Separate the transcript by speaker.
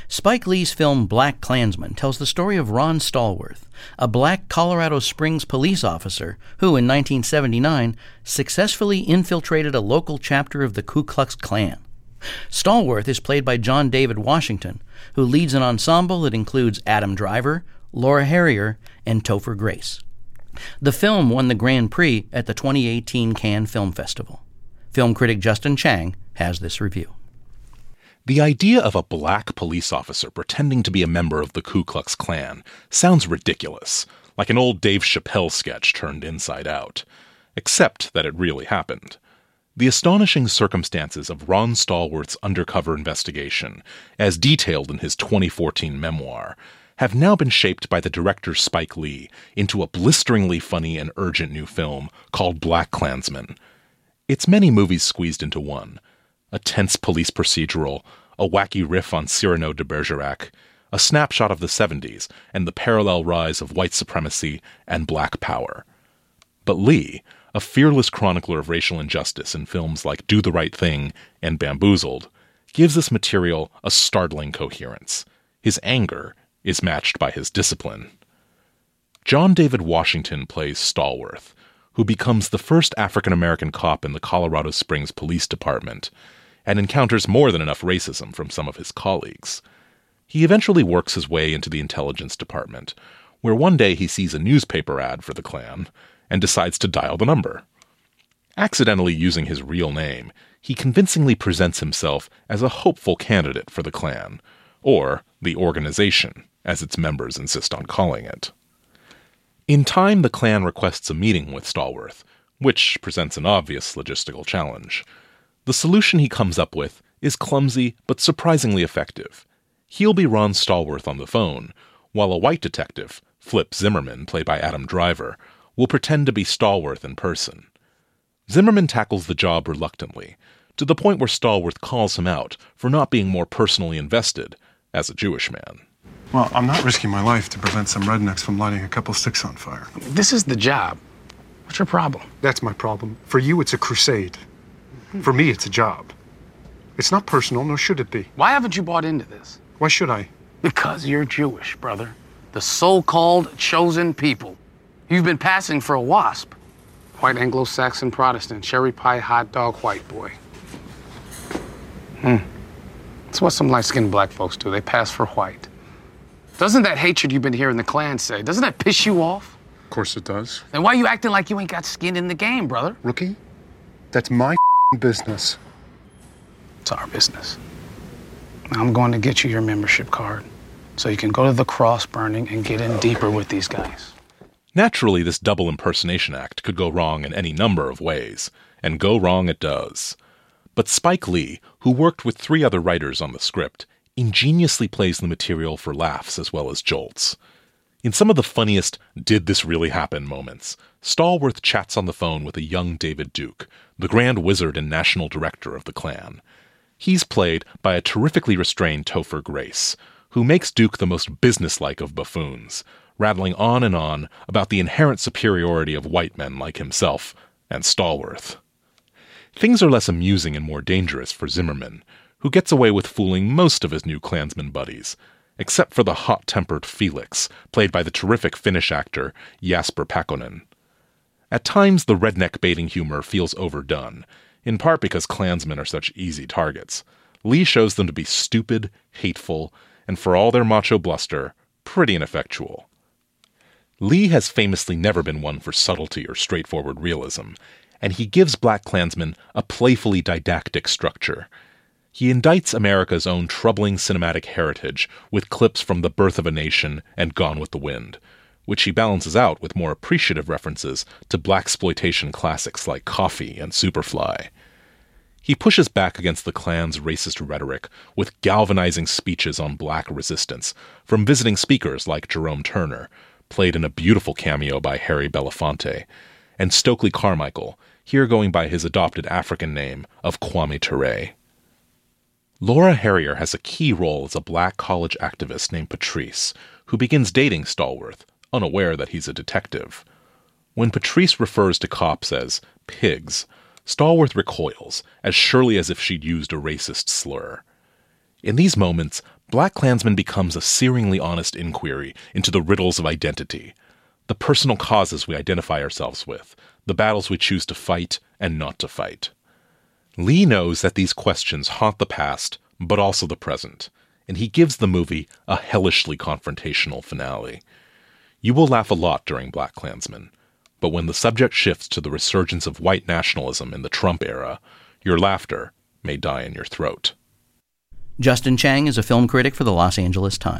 Speaker 1: Spike Lee's film Black Klansman tells the story of Ron Stallworth, a black Colorado Springs police officer who, in 1979, successfully infiltrated a local chapter of the Ku Klux Klan. Stallworth is played by John David Washington, who leads an ensemble that includes Adam Driver, Laura Harrier, and Topher Grace. The film won the Grand Prix at the 2018 Cannes Film Festival. Film critic Justin Chang has this review.
Speaker 2: The idea of a black police officer pretending to be a member of the Ku Klux Klan sounds ridiculous, like an old Dave Chappelle sketch turned inside out. Except that it really happened. The astonishing circumstances of Ron Stallworth's undercover investigation, as detailed in his 2014 memoir, have now been shaped by the director Spike Lee into a blisteringly funny and urgent new film called Black Klansman. It's many movies squeezed into one. A tense police procedural, a wacky riff on Cyrano de Bergerac, a snapshot of the 70s and the parallel rise of white supremacy and black power. But Lee, a fearless chronicler of racial injustice in films like Do the Right Thing and Bamboozled, gives this material a startling coherence. His anger is matched by his discipline. John David Washington plays Stallworth, who becomes the first African-American cop in the Colorado Springs Police Department, and encounters more than enough racism from some of his colleagues. He eventually works his way into the intelligence department, where one day he sees a newspaper ad for the Klan and decides to dial the number. Accidentally using his real name, he convincingly presents himself as a hopeful candidate for the Klan, or the organization, as its members insist on calling it. In time, the Klan requests a meeting with Stallworth, which presents an obvious logistical challenge. The solution he comes up with is clumsy but surprisingly effective. He'll be Ron Stallworth on the phone, while a white detective, Flip Zimmerman, played by Adam Driver, will pretend to be Stallworth in person. Zimmerman tackles the job reluctantly, to the point where Stallworth calls him out for not being more personally invested as a Jewish man.
Speaker 3: Well, I'm not risking my life to prevent some rednecks from lighting a couple sticks on fire.
Speaker 4: This is the job. What's your problem?
Speaker 3: That's my problem. For you, it's a crusade. For me, it's a job. It's not personal, nor should it be.
Speaker 4: Why haven't you bought into this?
Speaker 3: Why should I?
Speaker 4: Because you're Jewish, brother. The so-called chosen people. You've been passing for a WASP. White Anglo-Saxon Protestant, cherry pie hot dog white boy. That's what some light-skinned black folks do. They pass for white. Doesn't that hatred you've been hearing the Klan say, doesn't that piss you off?
Speaker 3: Of course it does.
Speaker 4: Then why are you acting like you ain't got skin in the game, brother?
Speaker 3: Rookie, that's my business.
Speaker 4: It's our business. Now I'm going to get you your membership card so you can go to the cross burning and get in deeper with these guys.
Speaker 2: Naturally, this double impersonation act could go wrong in any number of ways, and go wrong it does. But Spike Lee, who worked with 3 other writers on the script, ingeniously plays the material for laughs as well as jolts. In some of the funniest "did this really happen" moments, Stallworth chats on the phone with a young David Duke, the Grand Wizard and National Director of the Klan. He's played by a terrifically restrained Topher Grace, who makes Duke the most businesslike of buffoons, rattling on and on about the inherent superiority of white men like himself and Stallworth. Things are less amusing and more dangerous for Zimmerman, who gets away with fooling most of his new Klansman buddies, except for the hot-tempered Felix, played by the terrific Finnish actor Jasper Pakkonen. At times, the redneck-baiting humor feels overdone, in part because Klansmen are such easy targets. Lee shows them to be stupid, hateful, and for all their macho bluster, pretty ineffectual. Lee has famously never been one for subtlety or straightforward realism, and he gives Black Klansman a playfully didactic structure. He indicts America's own troubling cinematic heritage with clips from The Birth of a Nation and Gone with the Wind, which he balances out with more appreciative references to blaxploitation classics like Coffy and Superfly. He pushes back against the Klan's racist rhetoric with galvanizing speeches on black resistance from visiting speakers like Jerome Turner, played in a beautiful cameo by Harry Belafonte, and Stokely Carmichael, here going by his adopted African name of Kwame Ture. Laura Harrier has a key role as a black college activist named Patrice, who begins dating Stallworth, unaware that he's a detective. When Patrice refers to cops as pigs, Stallworth recoils, as surely as if she'd used a racist slur. In these moments, BlacKkKlansman becomes a searingly honest inquiry into the riddles of identity, the personal causes we identify ourselves with, the battles we choose to fight and not to fight. Lee knows that these questions haunt the past, but also the present, and he gives the movie a hellishly confrontational finale. You will laugh a lot during BlacKkKlansman, but when the subject shifts to the resurgence of white nationalism in the Trump era, your laughter may die in your throat.
Speaker 1: Justin Chang is a film critic for the Los Angeles Times.